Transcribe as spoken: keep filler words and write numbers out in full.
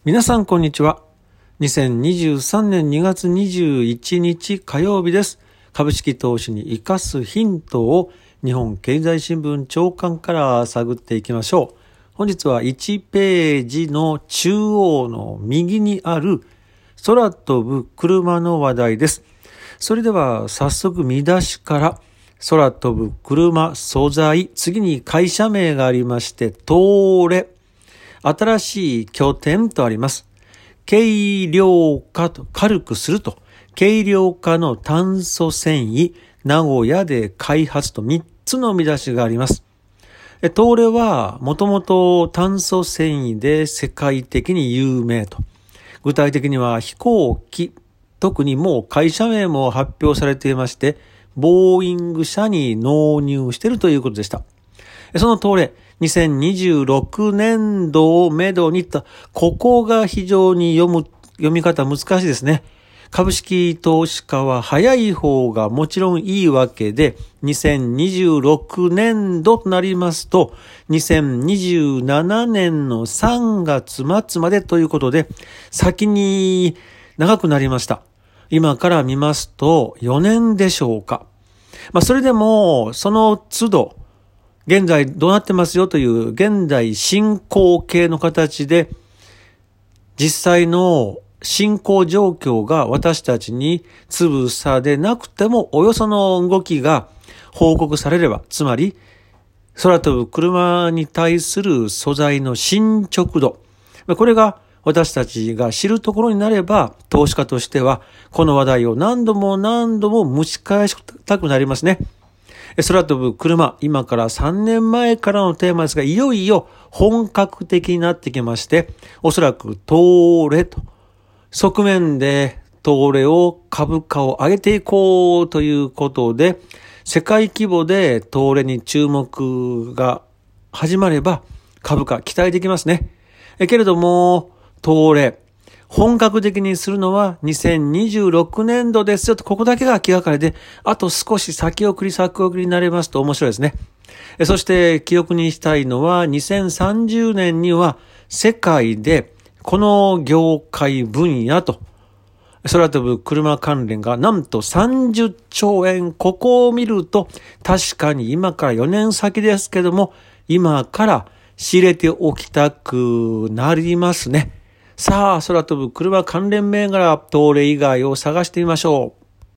皆さんこんにちは。にせんにじゅうさんねんにがつにじゅういちにち火曜日です。株式投資に生かすヒントを日本経済新聞朝刊から探っていきましょう。本日はいちページの中央の右にある空飛ぶ車の話題です。それでは早速見出しから空飛ぶ車素材、次に会社名がありまして東レ、新しい拠点とあります。軽量化と軽くすると、軽量化の炭素繊維、名古屋で開発とみっつの見出しがあります。東レはもともと炭素繊維で世界的に有名と。具体的には飛行機、特にもう会社名も発表されていまして、ボーイング社に納入しているということでした。その東レ、にせんにじゅうろくねんどをめどにと、ここが非常に読む、読み方難しいですね。株式投資家は早い方がもちろんいいわけで、にせんにじゅうろくねんどとなりますと、にせんにじゅうななねんのさんがつまつまでということで、先に長くなりました。今から見ますとよねんでしょうか。まあそれでも、その都度、現在どうなってますよという現在進行形の形で実際の進行状況が私たちにつぶさでなくてもおよその動きが報告されれば、つまり空飛ぶ車に対する素材の進捗度、これが私たちが知るところになれば投資家としてはこの話題を何度も何度も蒸し返したくなりますね。空飛ぶ車、今からさんねんまえからのテーマですが、いよいよ本格的になってきまして、おそらく東レと、側面で東レを株価を上げていこうということで、世界規模で東レに注目が始まれば株価期待できますね。えけれども、東レ、本格的にするのはにせんにじゅうろくねんどですよと、ここだけが気がかりで、あと少し先送り先送りになれますと面白いですね。そして記憶にしたいのはにせんさんじゅうねんには世界でこの業界分野と空飛ぶ車関連がなんとさんじゅっちょうえん、ここを見ると確かに今からよねんさきですけども、今から仕入れておきたくなりますね。さあ、空飛ぶ車関連銘柄、東レ以外を探してみましょう。